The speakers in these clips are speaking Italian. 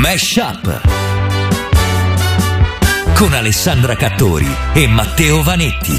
Mashup con Alessandra Cattori e Matteo Vanetti.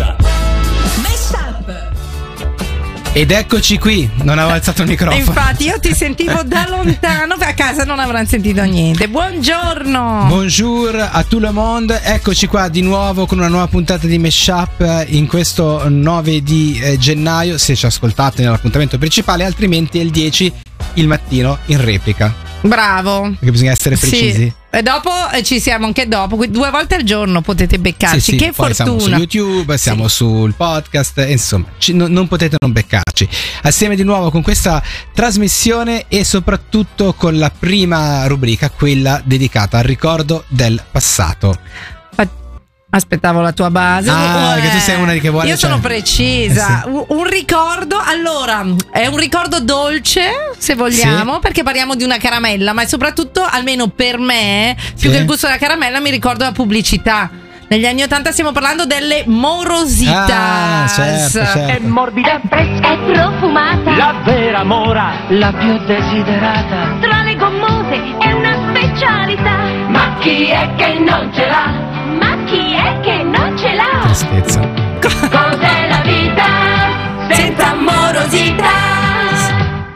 Ed eccoci qui, non avevo alzato il microfono. Infatti io ti sentivo da lontano, a casa non avranno sentito niente. Buongiorno. Bonjour a tout le monde. Eccoci qua di nuovo con una nuova puntata di Mashup in questo 9 di gennaio. Se ci ascoltate nell'appuntamento principale, altrimenti è il 10 il mattino in replica. Bravo. Perché bisogna essere precisi. Sì. E dopo ci siamo anche dopo, 2 volte al giorno potete beccarci. Sì, che poi fortuna. Siamo su YouTube, siamo sul podcast, insomma, non potete non beccarci. Assieme di nuovo con questa trasmissione e soprattutto con la prima rubrica, quella dedicata al ricordo del passato. Aspettavo la tua base. Perché tu sei una di che vuole. Io sono precisa. Sì. Un ricordo, allora, è un ricordo dolce, se vogliamo, sì, perché parliamo di una caramella, ma soprattutto, almeno per me, più che il gusto della caramella, mi ricordo la pubblicità. Negli anni 80 stiamo parlando delle Morositas. Certo. È morbida, fresca e profumata, la vera mora, la più desiderata. Tra le gommose è una specialità. Ma chi è che non ce l'ha? Ma chi è che non ce l'ha? Tristezza. Cos'è la vita senza Morositas?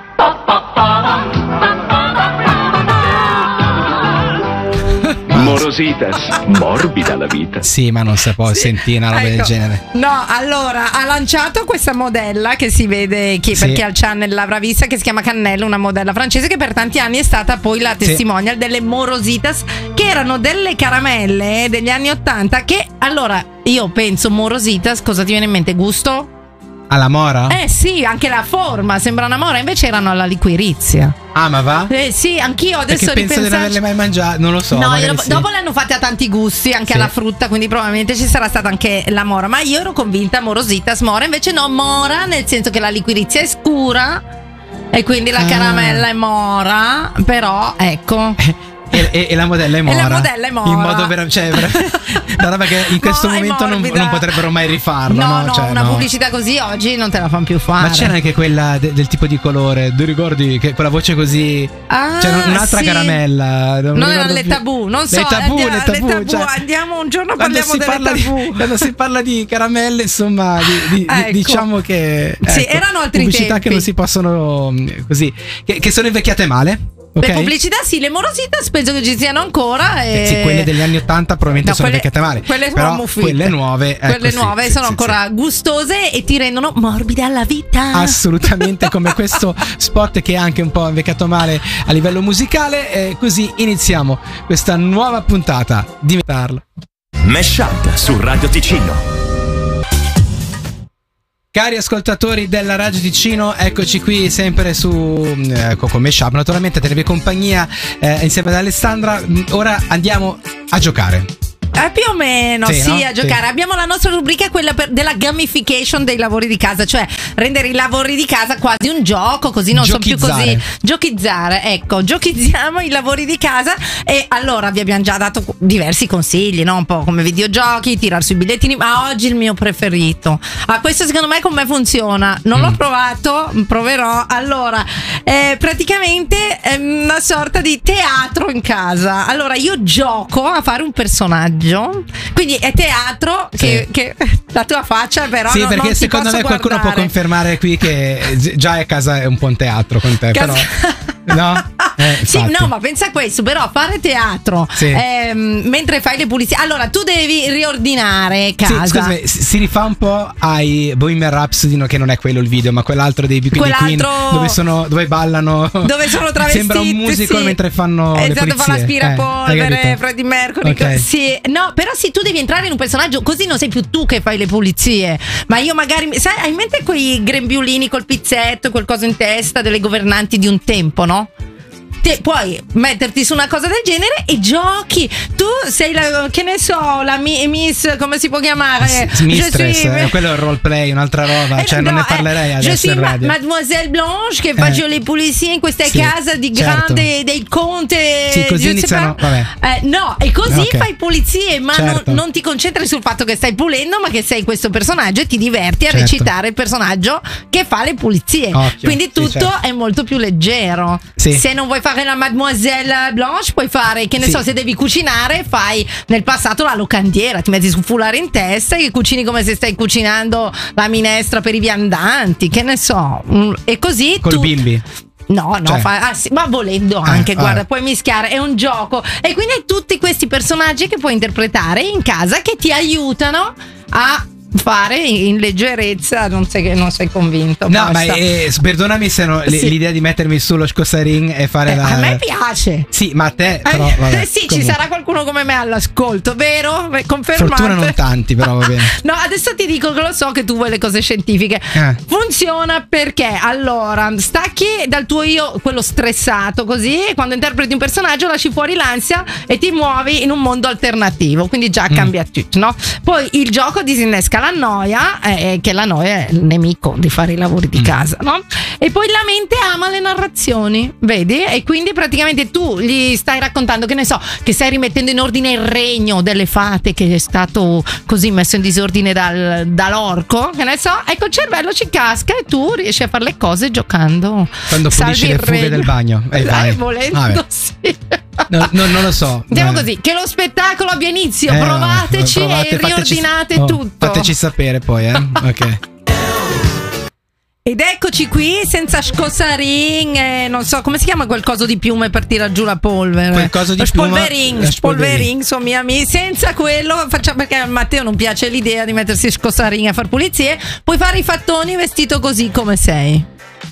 Morositas, morbida la vita. Sì, ma non si può sentire una roba del genere. No, allora ha lanciato questa modella che si vede per chi ha il channel l'avrà vista, che si chiama Cannella, una modella francese che per tanti anni è stata poi la testimonial delle Morositas, che erano delle caramelle degli anni 80 che, allora, io penso Morositas, cosa ti viene in mente? Gusto? Alla mora? Sì, anche la forma sembra una mora, invece erano alla liquirizia. Ah, ma va? Sì, anch'io adesso perché penso di non averle mai mangiate, non lo so. No, dopo le hanno fatte a tanti gusti, anche alla frutta, quindi probabilmente ci sarà stata anche la mora. Ma io ero convinta Morositas mora, invece no, mora nel senso che la liquirizia è scura e quindi la caramella è mora, però ecco. E la modella è mora. E la modella è mora. In modo la roba che in questo momento non potrebbero mai rifarlo. No, una pubblicità così oggi non te la fanno più fare. Ma c'era anche quella del tipo di colore. Tu ricordi che quella voce così? C'era un'altra caramella. Non era le tabù. Non so. Le tabù. Cioè, andiamo un giorno, parliamo delle tabù. Quando si parla di caramelle, insomma, ecco. Diciamo che erano altri pubblicità tempi che non si possono così, che sono invecchiate male. Le pubblicità le Morositas penso che ci siano ancora. Sì, quelle degli anni 80 probabilmente sono invecchiate male. Quelle però sono quelle nuove, sono ancora gustose e ti rendono morbida la vita. Assolutamente, come questo spot che è anche un po' invecchiato male a livello musicale. Così iniziamo questa nuova puntata di Metarlo. Mashup su Radio Ticino. Cari ascoltatori della Radio Ticino, eccoci qui sempre con Mashup, naturalmente tenevi compagnia insieme ad Alessandra. Ora andiamo a giocare. Più o meno, sì, a giocare. Abbiamo la nostra rubrica, quella della gamification dei lavori di casa, cioè rendere i lavori di casa quasi un gioco, così non sono più così. Giochizzare, ecco, giochizziamo i lavori di casa. E allora vi abbiamo già dato diversi consigli, no? Un po' come videogiochi, tirar sui bigliettini, ma oggi il mio preferito. Questo secondo me con me funziona. Non l'ho provato, proverò. Allora, praticamente è una sorta di teatro in casa. Allora, io gioco a fare un personaggio. Quindi è teatro che la tua faccia però sì, perché non secondo me qualcuno può confermare qui che già a casa è un po' un teatro con te, però no? Sì, no, ma pensa a questo, però fare teatro mentre fai le pulizie. Allora tu devi riordinare casa. Sì, scusami, si rifà un po' ai Bohemian Rhapsody, che non è quello il video, ma quell'altro dei Queen dove ballano, dove sono travestiti. Sembra un musical mentre fanno le pulizie. Fa l'aspirapolvere, Freddie Mercury. Okay. Sì, no, però sì, tu devi entrare in un personaggio, così non sei più tu che fai le pulizie, ma io magari, sai, hai in mente quei grembiulini col pizzetto, quel coso in testa delle governanti di un tempo, no? Puoi metterti su una cosa del genere e giochi. Tu sei la, che ne so, la Miss, come si può chiamare? Mistress, quello è il roleplay, un'altra roba, cioè non ne parlerei adesso in radio. Mademoiselle Blanche che faccio le pulizie in questa casa di grande del conte. Sì, così iniziano, no, e così fai pulizie, ma non ti concentri sul fatto che stai pulendo, ma che sei questo personaggio e ti diverti a recitare il personaggio che fa le pulizie. Quindi tutto è molto più leggero. Se non vuoi fare fare la Mademoiselle Blanche, puoi fare, che ne so, se devi cucinare, fai nel passato la locandiera, ti metti su foulard in testa e cucini come se stai cucinando la minestra per i viandanti, che ne so, e così col bimbi. No, Cioè. sì, ma volendo anche, guarda, puoi mischiare, è un gioco. E quindi hai tutti questi personaggi che puoi interpretare in casa che ti aiutano a fare in leggerezza. Non sei convinto? No, basta. ma perdonami se l'idea di mettermi sullo scossaring e fare a me piace. Sì, ma a te però, vabbè, sì, comunque. ci sarà qualcuno come me all'ascolto, vero? Confermate. Fortuna non tanti, però va bene. No, adesso ti dico che lo so che tu vuoi le cose scientifiche. Funziona perché allora stacchi dal tuo io quello stressato, così, e quando interpreti un personaggio lasci fuori l'ansia e ti muovi in un mondo alternativo, quindi già cambia tutto, no? Poi il gioco disinnesca la noia, che la noia è il nemico di fare i lavori di casa, no? E poi la mente ama le narrazioni, vedi? E quindi praticamente tu gli stai raccontando, che ne so, che stai rimettendo in ordine il regno delle fate che è stato così messo in disordine dall'orco, che ne so, ecco, il cervello ci casca e tu riesci a fare le cose giocando. Quando pulisci le fughe del bagno, vai. Volendo, sì. No, non lo so. Andiamo così, che lo spettacolo abbia inizio, provateci e riordinate tutto. Fateci sapere poi, ok. Ed eccoci qui senza scossaring, non so come si chiama quel coso di piume per tirare giù la polvere. Quel coso di spolvering, sono miei amici. Senza quello facciamo, perché a Matteo non piace l'idea di mettersi scossaring a far pulizie. Puoi fare i fattoni vestito così come sei.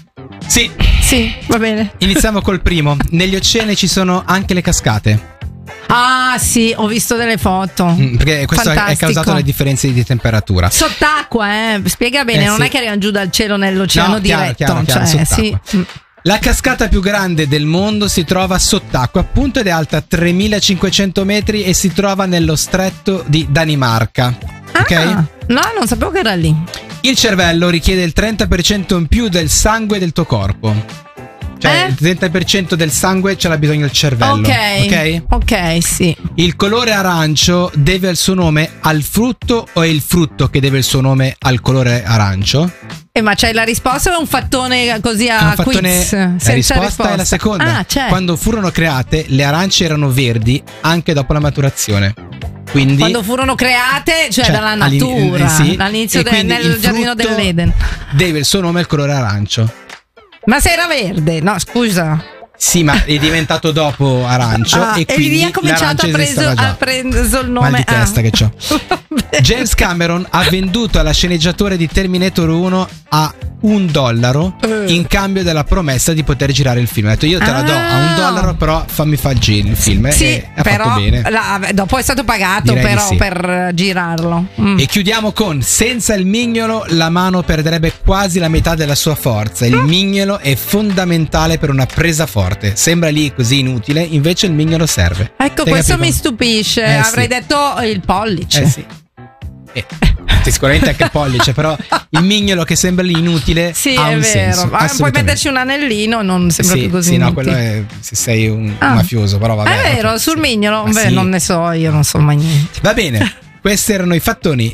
Sì, va bene. Iniziamo col primo. Negli oceani ci sono anche le cascate. Ah sì, ho visto delle foto. Perché questo è causato dalle differenze di temperatura. Sott'acqua, spiega bene, non è che arrivano giù dal cielo nell'oceano diretto. Chiaro, sott'acqua. Sì. La cascata più grande del mondo si trova sott'acqua, appunto, ed è alta 3500 metri e si trova nello stretto di Danimarca. Ok? No, non sapevo che era lì. Il cervello richiede il 30% in più del sangue del tuo corpo. Cioè il 30% del sangue ce l'ha bisogno il cervello. Ok, sì. Il colore arancio deve il suo nome al frutto o è il frutto che deve il suo nome al colore arancio? Ma c'hai la risposta o è un fattone così a quiz? La risposta è la seconda. Quando furono create, le arance erano verdi anche dopo la maturazione. Quindi, quando furono create, cioè dalla natura, all'inizio nel giardino dell'Eden. Deve il suo nome al colore arancio. Ma se era verde, no, scusa. Sì, ma è diventato dopo arancio e quindi ha cominciato ha preso il nome. Mal di testa che c'ho. James Cameron ha venduto alla sceneggiatore di Terminator 1 a $1 in cambio della promessa di poter girare il film. Ha detto: io te la do a $1, però fammi fare il film. Sì, e ha però fatto bene. Dopo è stato pagato. Direi però sì. per girarlo. E chiudiamo con: senza il mignolo la mano perderebbe quasi la metà della sua forza. Il mignolo è fondamentale per una presa forte. Sembra lì così inutile, invece il mignolo serve. Ecco, questo mi stupisce. Avrei detto il pollice. Sì. Sicuramente anche il pollice, però il mignolo che sembra lì inutile ha un senso. Ma puoi metterci un anellino, non sembra più così. Sì, no, quello è se sei un mafioso, però va bene. È vero, sul mignolo, non ne so, io non so mai niente. Va bene, questi erano i fattoni.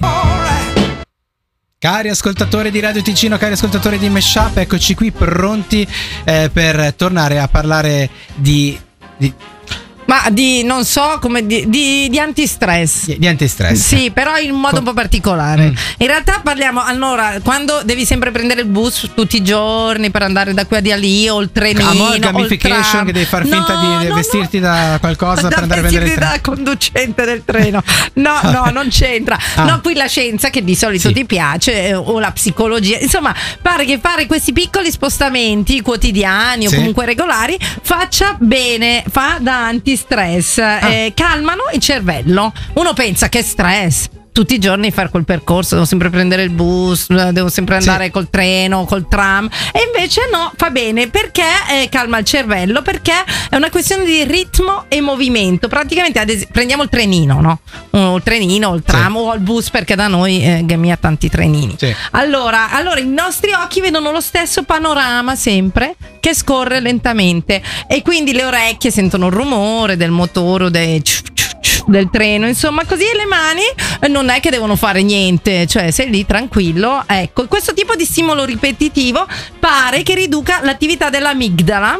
Cari ascoltatori di Radio Ticino, cari ascoltatori di Meshup, eccoci qui pronti per tornare a parlare di Ma non so, come di antistress. Di antistress. Sì, però in un modo un po' particolare. In realtà parliamo, allora, quando devi sempre prendere il bus tutti i giorni per andare da qui a lì, o il trenino, gamification, che devi far finta di vestirti da qualcosa per andare a prendere il treno. Da conducente del treno. No, non c'entra. No, qui la scienza, che di solito ti piace, o la psicologia. Insomma, pare che fare questi piccoli spostamenti quotidiani o comunque regolari faccia bene, fa da antistress. Calmano il cervello. Uno pensa che stress, tutti i giorni fare quel percorso, devo sempre prendere il bus, devo sempre andare col treno, col tram, e invece no, fa bene perché calma il cervello, perché è una questione di ritmo e movimento. Praticamente prendiamo il trenino, no? Il trenino, il tram o il bus, perché da noi Gami ha tanti trenini. Allora i nostri occhi vedono lo stesso panorama sempre, che scorre lentamente, e quindi le orecchie sentono il rumore del motore o del treno, insomma, così. E le mani non è che devono fare niente, cioè sei lì tranquillo. Ecco, questo tipo di stimolo ripetitivo pare che riduca l'attività dell'amigdala,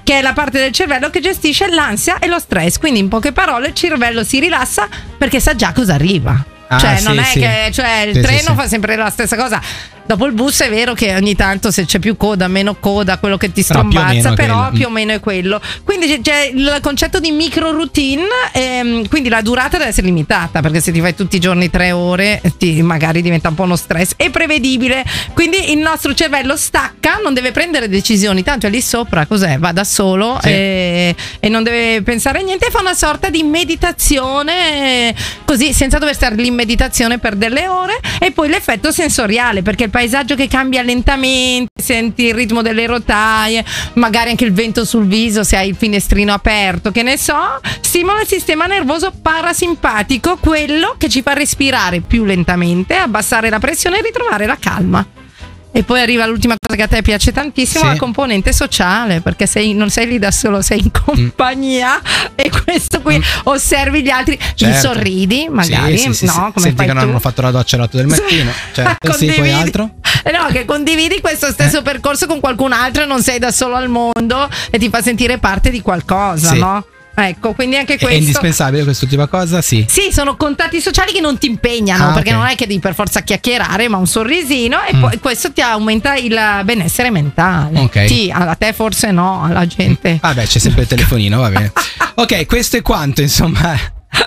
che è la parte del cervello che gestisce l'ansia e lo stress. Quindi in poche parole il cervello si rilassa perché sa già cosa arriva. Cioè non è che il treno fa sempre la stessa cosa. Dopo il bus è vero che ogni tanto se c'è più coda, meno coda, quello che ti strombazza, però più o meno è quello. Quindi c'è il concetto di micro routine, quindi la durata deve essere limitata, perché se ti fai tutti i giorni 3 ore magari diventa un po' uno stress. È prevedibile, quindi il nostro cervello stacca, non deve prendere decisioni, tanto è lì sopra, cos'è? Va da solo e non deve pensare a niente, fa una sorta di meditazione così, senza dover stare lì in meditazione per delle ore. E poi l'effetto sensoriale, perché il paesaggio che cambia lentamente, senti il ritmo delle rotaie, magari anche il vento sul viso se hai il finestrino aperto, che ne so, stimola il sistema nervoso parasimpatico, quello che ci fa respirare più lentamente, abbassare la pressione e ritrovare la calma. E poi arriva l'ultima cosa che a te piace tantissimo, la componente sociale, perché non sei lì da solo, sei in compagnia e questo qui osservi gli altri, gli sorridi magari, no? Come senti che non hanno fatto la doccia all'8 del mattino, poi altro? No, che condividi questo stesso percorso con qualcun altro e non sei da solo al mondo e ti fa sentire parte di qualcosa, no? Ecco, quindi anche questo è indispensabile, quest'ultima cosa, sì, sono contatti sociali che non ti impegnano, perché non è che devi per forza chiacchierare, ma un sorrisino e poi questo ti aumenta il benessere mentale. A te forse no, alla gente. Vabbè, c'è sempre il telefonino, va bene. Ok, questo è quanto, insomma.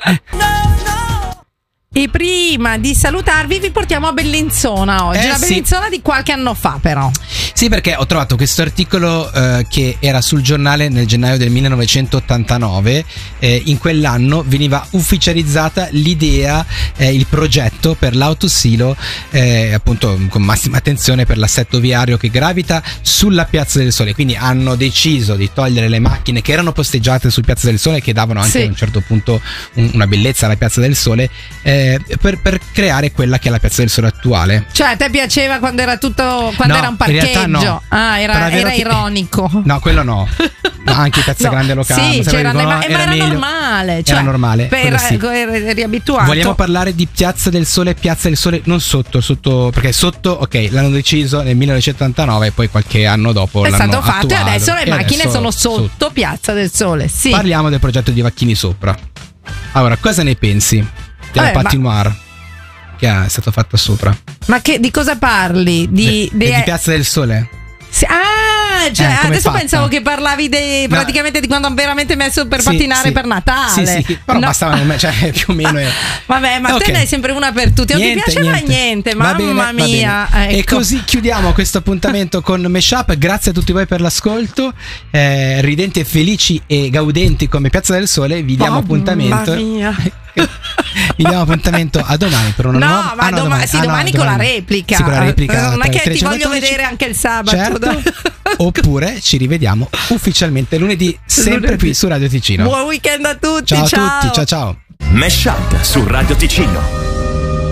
E prima di salutarvi vi portiamo a Bellinzona oggi, la Bellinzona di qualche anno fa però. Sì, perché ho trovato questo articolo che era sul giornale nel gennaio del 1989. In quell'anno veniva ufficializzata l'idea, il progetto per l'autosilo, appunto con massima attenzione per l'assetto viario che gravita sulla Piazza del Sole. Quindi hanno deciso di togliere le macchine che erano posteggiate sul Piazza del Sole, che davano anche a un certo punto una bellezza alla Piazza del Sole, per creare quella che è la Piazza del Sole attuale. Cioè a te piaceva quando era tutto, era un parcheggio? No. Era ironico. No, quello no. Anche Piazza Grande Locale. Sì, era normale. Cioè, era normale. Eri abituato. Vogliamo parlare di Piazza del Sole, Piazza del Sole, non sotto, perché sotto, l'hanno deciso nel 1989 e poi qualche anno dopo è l'hanno stato fatto attuato, e adesso le macchine sono sotto Piazza del Sole. Sì. Parliamo del progetto di Vacchini sopra. Allora, cosa ne pensi della patinoire che è stato fatto sopra? Ma di cosa parli? Di Piazza del Sole? Adesso pensavo che parlavi praticamente di quando hanno veramente messo per pattinare per Natale. Sì, però bastava, più o meno. Vabbè, ma te ne hai sempre una per tutti. Non ti piaceva niente, mamma mia. Ecco. E così chiudiamo questo appuntamento con Meshup. Grazie a tutti voi per l'ascolto. Ridenti e felici e gaudenti come Piazza del Sole. Vi diamo appuntamento. Mamma mia. Vi diamo appuntamento a domani per una nuova. Domani con la replica. Sì, con la replica. Non è che ti voglio vedere anche il sabato. Certo. Oppure ci rivediamo ufficialmente lunedì, sempre qui su Radio Ticino. Buon weekend a tutti. Ciao a tutti, ciao. Meshup su Radio Ticino.